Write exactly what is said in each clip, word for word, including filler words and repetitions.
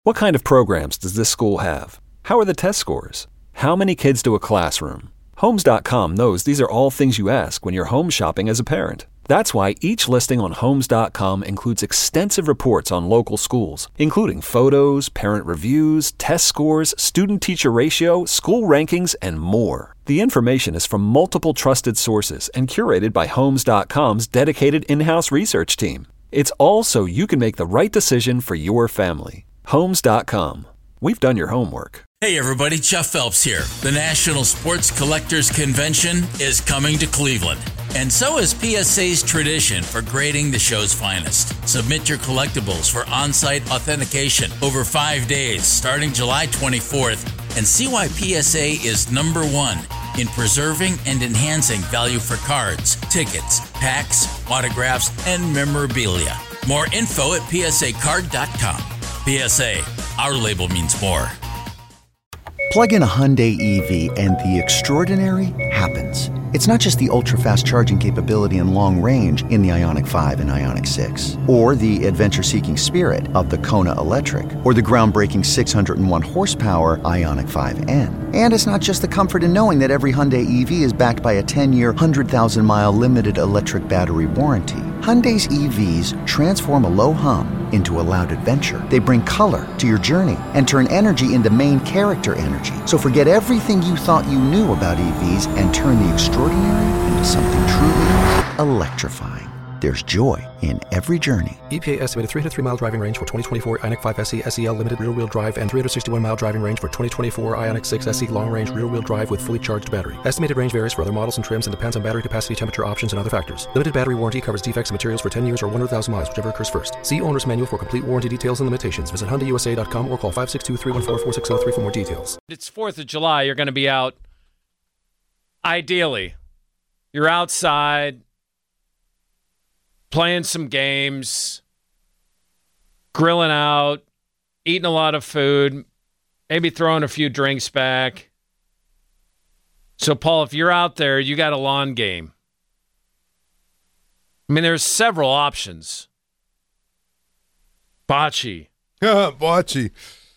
What kind of programs does this school have? How are the test scores? How many kids do a classroom? Homes dot com knows these are all things you ask when you're home shopping as a parent. That's why each listing on Homes dot com includes extensive reports on local schools, including photos, parent reviews, test scores, student-teacher ratio, school rankings, and more. The information is from multiple trusted sources and curated by Homes dot com's dedicated in-house research team. It's all so you can make the right decision for your family. Homes dot com. We've done your homework. Hey everybody, Jeff Phelps here. The National Sports Collectors Convention is coming to Cleveland. And so is P S A's tradition for grading the show's finest. Submit your collectibles for on-site authentication over five days starting July twenty-fourth and see why P S A is number one in preserving and enhancing value for cards, tickets, packs, autographs, and memorabilia. More info at P S A card dot com. P S A, our label means more. Plug in a Hyundai E V and the extraordinary happens. It's not just the ultra-fast charging capability and long range in the Ioniq five and Ioniq six, or the adventure-seeking spirit of the Kona Electric, or the groundbreaking six hundred one horsepower Ioniq five N. And it's not just the comfort in knowing that every Hyundai E V is backed by a ten-year, one hundred thousand mile limited electric battery warranty. Hyundai's E Vs transform a low hum into a loud adventure. They bring color to your journey and turn energy into main character energy. So forget everything you thought you knew about E Vs and turn the extraordinary into something truly electrifying. There's joy in every journey. E P A estimated three hundred three mile driving range for twenty twenty-four Ioniq five S E S E L limited rear-wheel drive and three hundred sixty-one mile driving range for twenty twenty-four Ioniq six S E long-range rear-wheel drive with fully charged battery. Estimated range varies for other models and trims and depends on battery capacity, temperature options, and other factors. Limited battery warranty covers defects and materials for ten years or one hundred thousand miles, whichever occurs first. See owner's manual for complete warranty details and limitations. Visit Hyundai U S A dot com or call five six two, three one four, four six zero three for more details. It's fourth of July. You're going to be out, ideally. You're outside, playing some games, grilling out, eating a lot of food, maybe throwing a few drinks back. So, Paul, if you're out there, you got a lawn game. I mean, there's several options. Bocce. Bocce.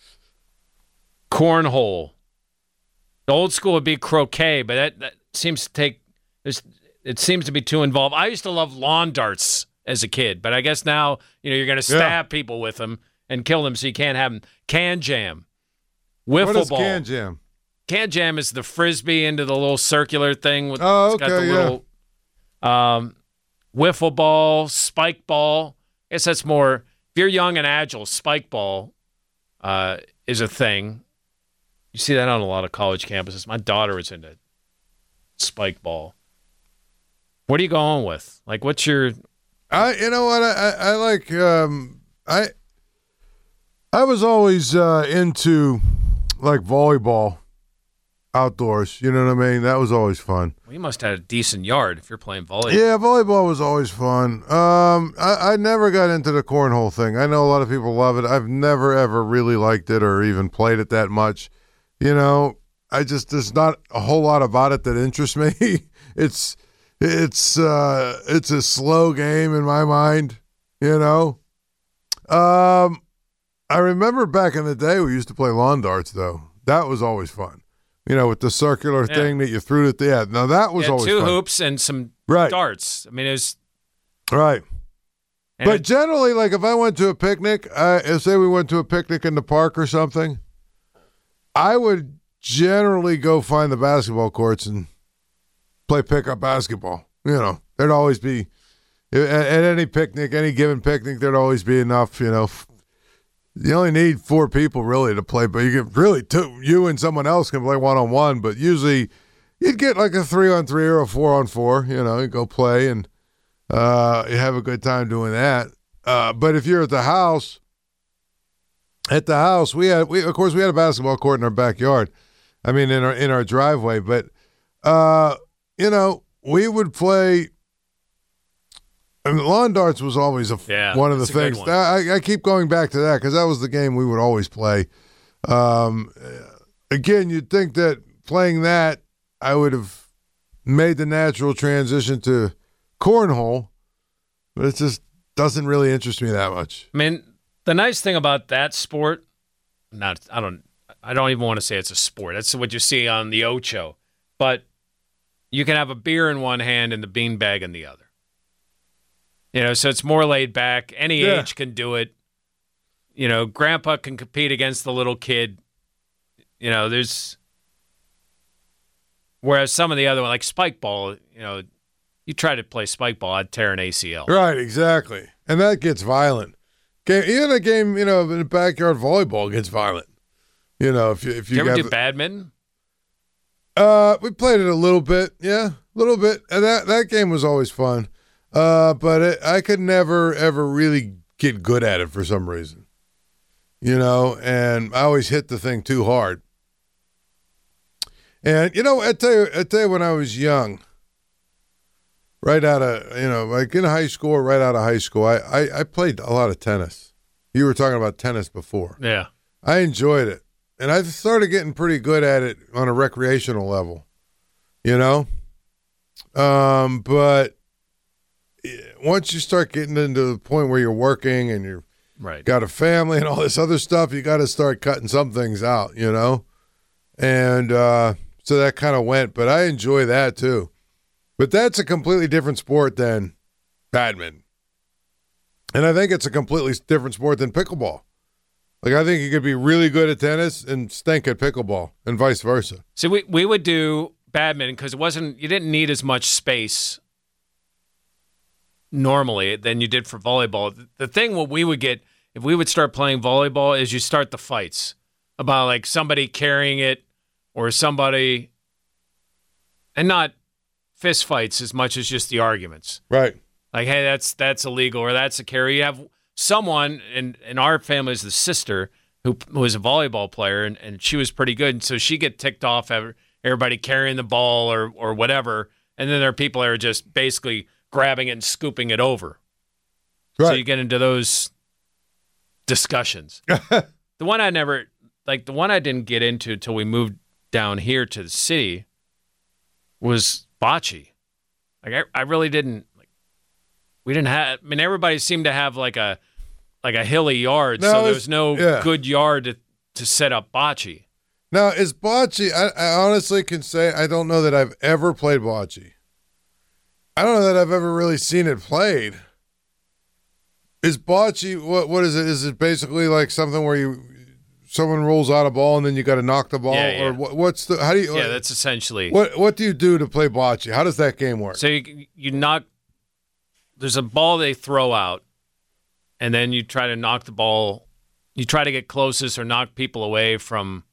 Cornhole. The old school would be croquet, but that, that seems to take... There's, it seems to be too involved. I used to love lawn darts as a kid, but I guess now, you know, you're going to stab yeah. people with them and kill them so you can't have them. Can jam. Wiffle what is ball. Can jam? Can jam is the frisbee into the little circular thing. With, oh, it's okay, got the yeah. little um, wiffle ball, spike ball. I guess that's more, if you're young and agile, spike ball uh, is a thing. You see that on a lot of college campuses. My daughter was into spike ball. What are you going with? Like, what's your... I, you know what, I, I, I like, um, I, I was always uh, into, like, volleyball outdoors, you know what I mean? That was always fun. Well, you must have had a decent yard if you're playing volleyball. Yeah, volleyball was always fun. Um, I, I never got into the cornhole thing. I know a lot of people love it. I've never, ever really liked it or even played it that much. You know, I just, there's not a whole lot about it that interests me. it's... It's uh, it's a slow game in my mind, you know. Um, I remember back in the day we used to play lawn darts, though. That was always fun, you know, with the circular yeah. thing that you threw at the end. Now that was yeah, always two fun. hoops and some right. darts. I mean, it was right. But it, generally, like if I went to a picnic, uh, say we went to a picnic in the park or something, I would generally go find the basketball courts and play pickup basketball. You know, there'd always be, at, at any picnic, any given picnic, there'd always be enough, you know. You only need four people really to play, but you can really, two, you and someone else can play one-on-one, but usually you'd get like a three-on-three or a four-on-four, you know, you go play and uh, you have a good time doing that. Uh, but if you're at the house, at the house, we had, we of course, we had a basketball court in our backyard. I mean, in our in our driveway, but, uh, you know, we would play. I mean, lawn darts was always a, yeah, one of the things. I, I keep going back to that because that was the game we would always play. Um, again, you'd think that playing that, I would have made the natural transition to cornhole, but it just doesn't really interest me that much. I mean, the nice thing about that sport not I don't I don't even want to say it's a sport. That's what you see on the Ocho. But you can have a beer in one hand and the beanbag in the other. You know, so it's more laid back. Any Yeah. age can do it. You know, grandpa can compete against the little kid. You know, there's whereas some of the other one, like spike ball, you know, you try to play spike ball, I'd tear an A C L. Right, exactly. And that gets violent. Game, even a game, you know, in backyard volleyball gets violent. You know, if you if you, you ever have- do badminton? Uh, we played it a little bit, yeah, a little bit, and that that game was always fun. Uh, but it, I could never ever really get good at it for some reason, you know. And I always hit the thing too hard. And you know, I tell you, I tell you, when I was young, right out of you know, like in high school, or right out of high school, I, I I played a lot of tennis. You were talking about tennis before. Yeah. I enjoyed it. And I started getting pretty good at it on a recreational level, you know? Um, but once you start getting into the point where you're working and you've Right. got a family and all this other stuff, you got to start cutting some things out, you know? And uh, so that kind of went, but I enjoy that too. But that's a completely different sport than badminton. And I think it's a completely different sport than pickleball. Like, I think you could be really good at tennis and stink at pickleball, and vice versa. See, we, we would do badminton because it wasn't, you didn't need as much space normally than you did for volleyball. The thing what we would get, if we would start playing volleyball, is you start the fights about like somebody carrying it or somebody, and not fist fights as much as just the arguments. Right. Like, hey, that's that's illegal or that's a carry. You have someone, in, in our family is the sister who, who was a volleyball player, and, and she was pretty good. And so she get ticked off at everybody carrying the ball or or whatever. And then there are people that are just basically grabbing it and scooping it over. Right. So you get into those discussions. The one I never, like the one I didn't get into until we moved down here to the city was bocce. Like I, I really didn't, like, we didn't have, I mean, everybody seemed to have like a, like a hilly yard. No, so it's- there was no yeah. good yard to, to set up bocce. Now, is bocce, I, I honestly can say I don't know that I've ever played bocce. I don't know that I've ever really seen it played. Is bocce, what what is it? Is it basically like something where you someone rolls out a ball and then you got to knock the ball? Yeah, yeah. Or what, what's the, how do you, Yeah, that's essentially. what what do you do to play bocce? How does that game work? So you, you knock, there's a ball they throw out, and then you try to knock the ball, you try to get closest or knock people away from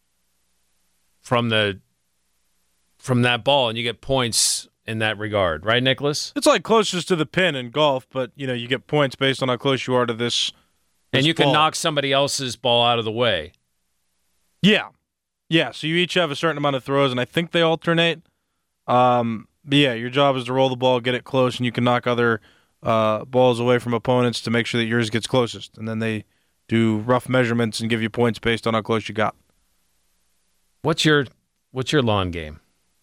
from the from that ball, and you get points in that regard, right, Nicholas? It's like closest to the pin in golf, but you know you get points based on how close you are to this. And this you can ball. knock somebody else's ball out of the way. Yeah, yeah. So you each have a certain amount of throws, and I think they alternate. Um, but yeah, your job is to roll the ball, get it close, and you can knock other uh, balls away from opponents to make sure that yours gets closest. And then they do rough measurements and give you points based on how close you got. What's your what's your lawn game?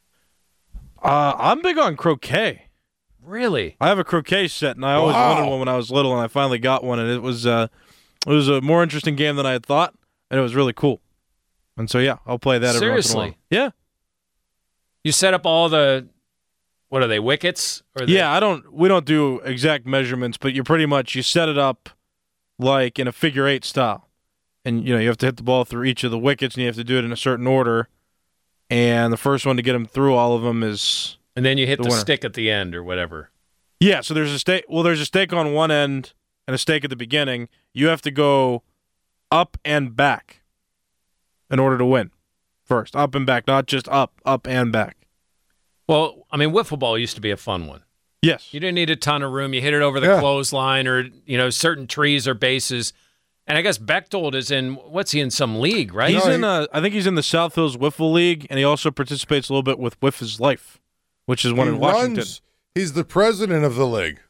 Uh, I'm big on croquet. Really? I have a croquet set, and I always Wow. wanted one when I was little, and I finally got one, and it was uh, it was a more interesting game than I had thought, and it was really cool. And so yeah, I'll play that every once in a while. Seriously? Yeah, You set up all the, what are they, wickets? Or the, yeah. I don't. We don't do exact measurements, but you pretty much you set it up like in a figure eight style, and you know you have to hit the ball through each of the wickets, and you have to do it in a certain order. And the first one to get them through all of them is And then you hit The the, winner. stick at the end or whatever. yeah. So there's a stake. Well, there's a stake on one end and a stake at the beginning. You have to go up and back in order to win. First, up and back, not just up, up and back. Well, I mean, wiffle ball used to be a fun one. Yes. You didn't need a ton of room. You hit it over the Yeah. clothesline or, you know, certain trees or bases. And I guess Bechtold is in, what's he in, some league, right? He's No, in. he- Uh, I think he's in the South Hills Wiffle League, and he also participates a little bit with Whiff His Life, which is one he in Washington. runs, he's the president of the league.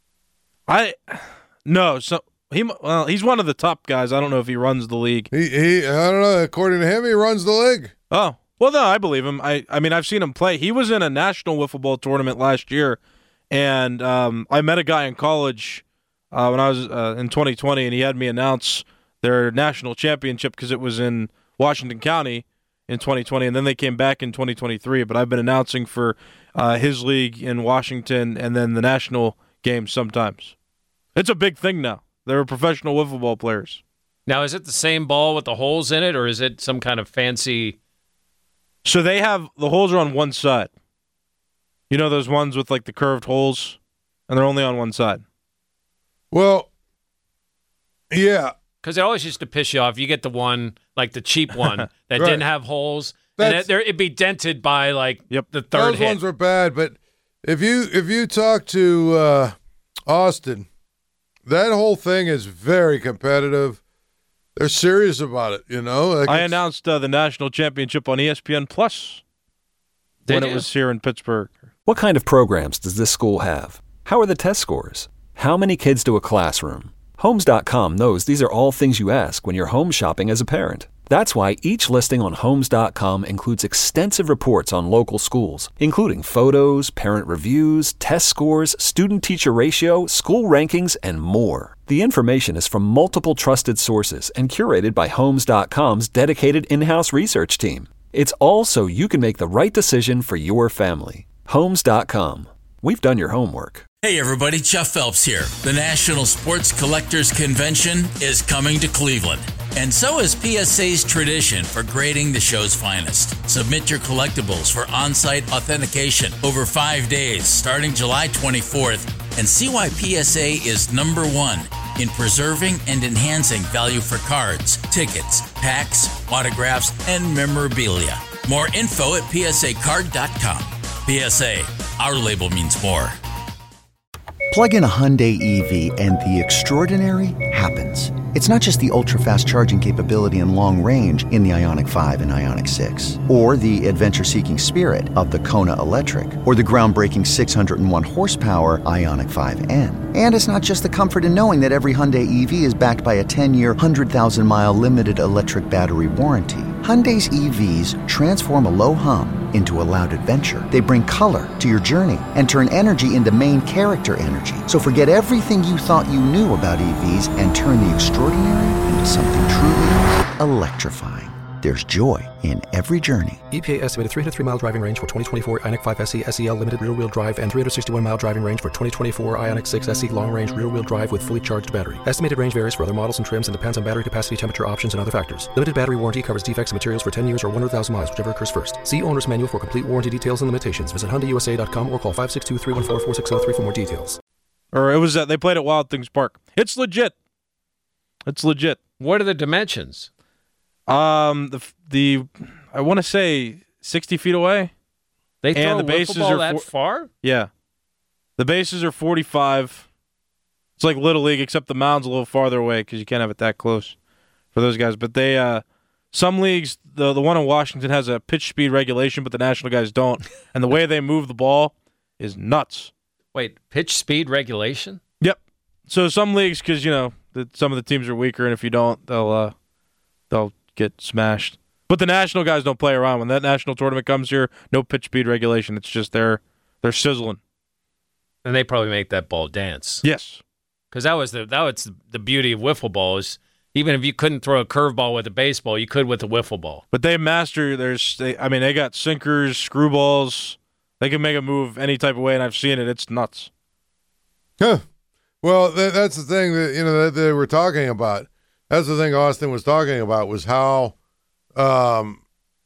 I no, so he well, he's one of the top guys. I don't know if he runs the league. He, he, I don't know. According to him, he runs the league. Oh, well, no, I believe him. I, I mean, I've seen him play. He was in a national wiffle ball tournament last year, and um, I met a guy in college uh, when I was uh, in twenty twenty, and he had me announce their national championship because it was in Washington County in twenty twenty, and then they came back in twenty twenty-three. But I've been announcing for uh, his league in Washington and then the national games sometimes. It's a big thing now. They're professional wiffle ball players. Now, is it the same ball with the holes in it, or is it some kind of fancy? So they have the holes are on one side. You know those ones with like the curved holes, and they're only on one side. Well, yeah. Because it always used to piss you off. You get the one, like the cheap one, that Right. didn't have holes, That's- and it, there, it'd be dented by like Yep. the third Those hit. ones were bad, but if you if you talk to uh, Austin, that whole thing is very competitive. They're serious about it, you know. Like I it's- announced uh, the national championship on E S P N Plus Did when you? it was here in Pittsburgh. What kind of programs does this school have? How are the test scores? How many kids do a classroom? Homes dot com knows these are all things you ask when you're home shopping as a parent. That's why each listing on Homes dot com includes extensive reports on local schools, including photos, parent reviews, test scores, student-teacher ratio, school rankings, and more. The information is from multiple trusted sources and curated by Homes dot com's dedicated in-house research team. It's all so you can make the right decision for your family. Homes dot com. We've done your homework. Hey everybody, Jeff Phelps here. The National Sports Collectors Convention is coming to Cleveland. And so is P S A's tradition for grading the show's finest. Submit your collectibles for on-site authentication over five days starting July twenty-fourth and see why P S A is number one in preserving and enhancing value for cards, tickets, packs, autographs, and memorabilia. More info at P S A card dot com. P S A, our label means more. Plug in a Hyundai E V and the extraordinary happens. It's not just the ultra-fast charging capability and long range in the Ioniq five and Ioniq six, or the adventure-seeking spirit of the Kona Electric, or the groundbreaking six hundred one horsepower Ioniq five N. And it's not just the comfort in knowing that every Hyundai E V is backed by a ten-year, one hundred thousand mile limited electric battery warranty. Hyundai's E Vs transform a low hum into a loud adventure. They bring color to your journey and turn energy into main character energy. So forget everything you thought you knew about E Vs and turn the extraordinary into something truly electrifying. There's joy in every journey. E P A estimated three hundred three mile driving range for twenty twenty-four Ioniq five S E S E L limited rear-wheel drive and three hundred sixty-one mile driving range for twenty twenty-four Ioniq six S E long-range rear-wheel drive with fully charged battery. Estimated range varies for other models and trims and depends on battery capacity, temperature options, and other factors. Limited battery warranty covers defects in materials for ten years or one hundred thousand miles, whichever occurs first. See owner's manual for complete warranty details and limitations. Visit Hyundai U S A dot com or call five six two, three one four, four six zero three for more details. Or it was uh, they played at Wild Things Park. It's legit. It's legit. What are the dimensions? Um, the the I want to say sixty feet away. They throw And the a bases wiffle ball are that four- far? Yeah, the bases are forty-five. It's like Little League, except the mound's a little farther away because you can't have it that close for those guys. But they, uh, some leagues, the the one in Washington has a pitch speed regulation, but the national guys don't. And the way they move the ball is nuts. Wait, pitch speed regulation? Yep. So some leagues, because you know the, some of the teams are weaker, and if you don't, they'll uh, they'll get smashed. But the national guys don't play around. When that national tournament comes here, no pitch speed regulation. It's just they're they're sizzling. And they probably make that ball dance. Yes. Because that was the that was the beauty of wiffle balls. Even if you couldn't throw a curveball with a baseball, you could with a wiffle ball. But they master their. They, I mean, they got sinkers, screwballs. They can make a move any type of way, and I've seen it. It's nuts. Huh. Well, th- that's the thing that you know that they were talking about. That's the thing Austin was talking about was how, um,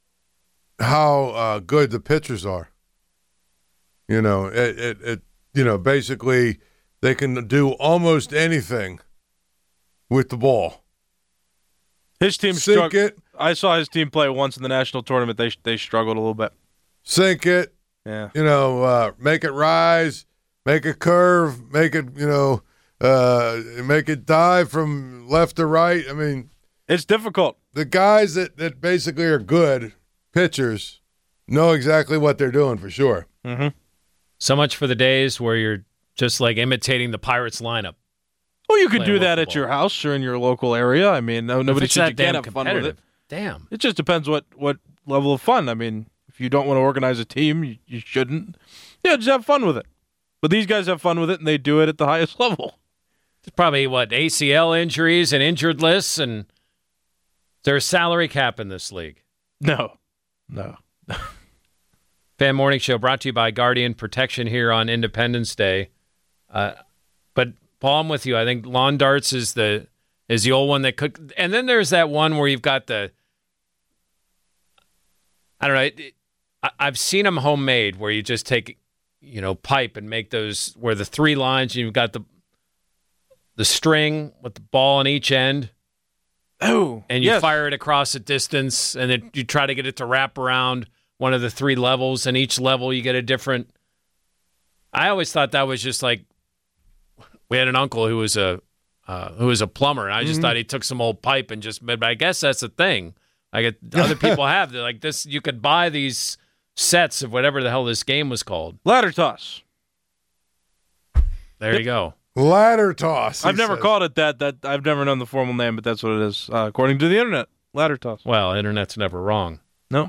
how uh, good the pitchers are. You know, it, it, it, you know, basically they can do almost anything with the ball. His team Sink struggled. it, I saw his team play once in the national tournament. They they struggled a little bit. sink it. Yeah. You know, uh, make it rise, make it curve, make it, you know, uh, make it dive from left to right. I mean, It's difficult. the guys that, that basically are good pitchers know exactly what they're doing for sure. Mm-hmm. So much for the days where you're just like imitating the Pirates lineup. Well, you could Playing do that wiffle at ball. your house or in your local area. I mean, no, nobody If it's said that you can't damn have fun with it. competitive. Damn. It just depends what, what level of fun. I mean, if you don't want to organize a team, you, you shouldn't. Yeah, just have fun with it. But these guys have fun with it, and they do it at the highest level. probably, what, A C L injuries and injured lists, and is there a salary cap in this league? No. No. Fan Morning Show brought to you by Guardian Protection here on Independence Day. Uh, but, Paul, I'm with you. I think lawn darts is the is the old one that could. And then there's that one where you've got the, I don't know, it, it, I, I've seen them homemade where you just take, you know, pipe and make those where the three lines, and you've got the the string with the ball on each end. Oh, and you yes. fire it across a distance, and then you try to get it to wrap around one of the three levels, and each level you get a different. I always thought that was just like we had an uncle who was a uh, who was a plumber, and I just mm-hmm. thought he took some old pipe and just. But I guess that's the thing. Like it, other people have they're like this. You could buy these sets of whatever the hell this game was called. Ladder toss. There you go. Ladder toss. I've never says. called it that. That I've never known the formal name, but that's what it is, uh, according to the internet. Ladder toss. Well, internet's never wrong. No.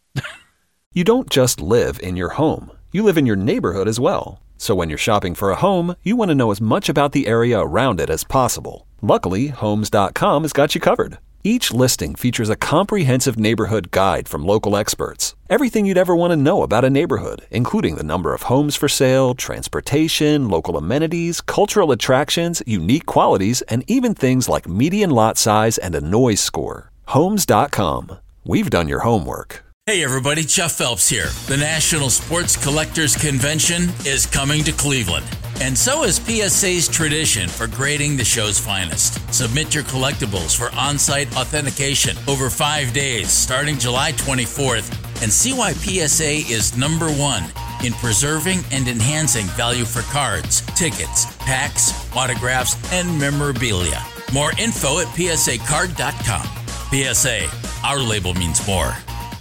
You don't just live in your home. You live in your neighborhood as well. So when you're shopping for a home, you want to know as much about the area around it as possible. Luckily, Homes dot com has got you covered. Each listing features a comprehensive neighborhood guide from local experts. Everything you'd ever want to know about a neighborhood, including the number of homes for sale, transportation, local amenities, cultural attractions, unique qualities, and even things like median lot size and a noise score. Homes dot com. We've done your homework. Hey everybody, Jeff Phelps here. The National Sports Collectors Convention is coming to Cleveland. And so is P S A's tradition for grading the show's finest. Submit your collectibles for on-site authentication over five days starting July twenty-fourth and see why P S A is number one in preserving and enhancing value for cards, tickets, packs, autographs, and memorabilia. More info at P S A card dot com. P S A, our label means more.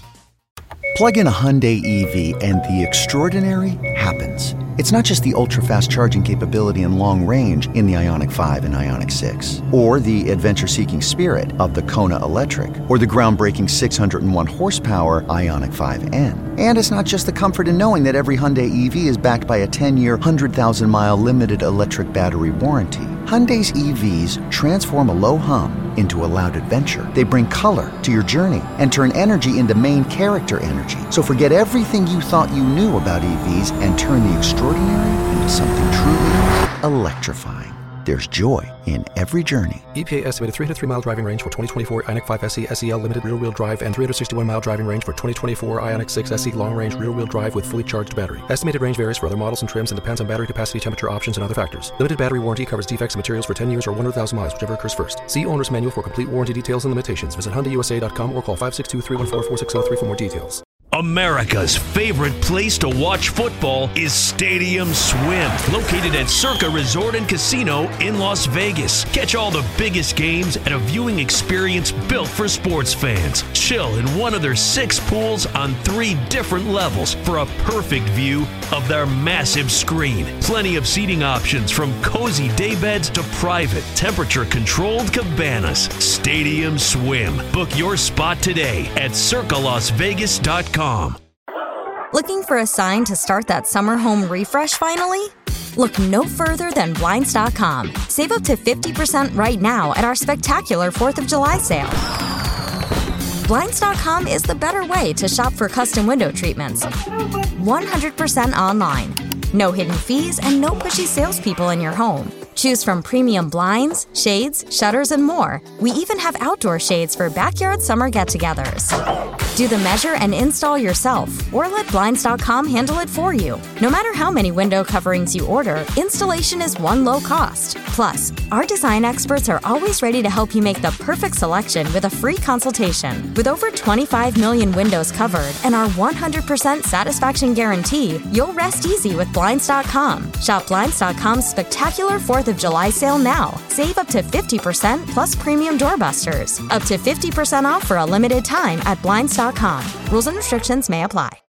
Plug in a Hyundai E V and the extraordinary happens. It's not just the ultra-fast charging capability and long range in the Ioniq five and Ioniq six, or the adventure-seeking spirit of the Kona Electric, or the groundbreaking six hundred one horsepower Ioniq five N. And it's not just the comfort in knowing that every Hyundai E V is backed by a ten-year, one hundred thousand mile limited electric battery warranty. Hyundai's E Vs transform a low hum into a loud adventure. They bring color to your journey and turn energy into main character energy. So forget everything you thought you knew about E Vs and turn the extraordinary into something truly electrifying. There's joy in every journey. E P A estimated three hundred three mile driving range for twenty twenty-four Ioniq five S E S E L limited rear-wheel drive and three hundred sixty-one mile driving range for twenty twenty-four Ioniq six S E long-range rear-wheel drive with fully charged battery. Estimated range varies for other models and trims and depends on battery capacity, temperature options, and other factors. Limited battery warranty covers defects in materials for ten years or one hundred thousand miles, whichever occurs first. See owner's manual for complete warranty details and limitations. Visit Hyundai U S A dot com or call five six two, three one four, four six zero three for more details. America's favorite place to watch football is Stadium Swim, located at Circa Resort and Casino in Las Vegas. Catch all the biggest games at a viewing experience built for sports fans. Chill in one of their six pools on three different levels for a perfect view of their massive screen. Plenty of seating options from cozy daybeds to private, temperature-controlled cabanas. Stadium Swim. Book your spot today at circa las vegas dot com. Looking for a sign to start that summer home refresh finally? Look no further than Blinds dot com. Save up to fifty percent right now at our spectacular fourth of July sale. Blinds dot com is the better way to shop for custom window treatments. one hundred percent online. No hidden fees and no pushy salespeople in your home. Choose from premium blinds, shades, shutters, and more. We even have outdoor shades for backyard summer get-togethers. Do the measure and install yourself, or let Blinds dot com handle it for you. No matter how many window coverings you order, installation is one low cost. Plus, our design experts are always ready to help you make the perfect selection with a free consultation. With over twenty-five million windows covered and our one hundred percent satisfaction guarantee, you'll rest easy with Blinds dot com. Shop Blinds dot com's spectacular fourth of July sale now. Save up to fifty percent plus premium doorbusters. Up to fifty percent off for a limited time at Blinds dot com. Rules and restrictions may apply.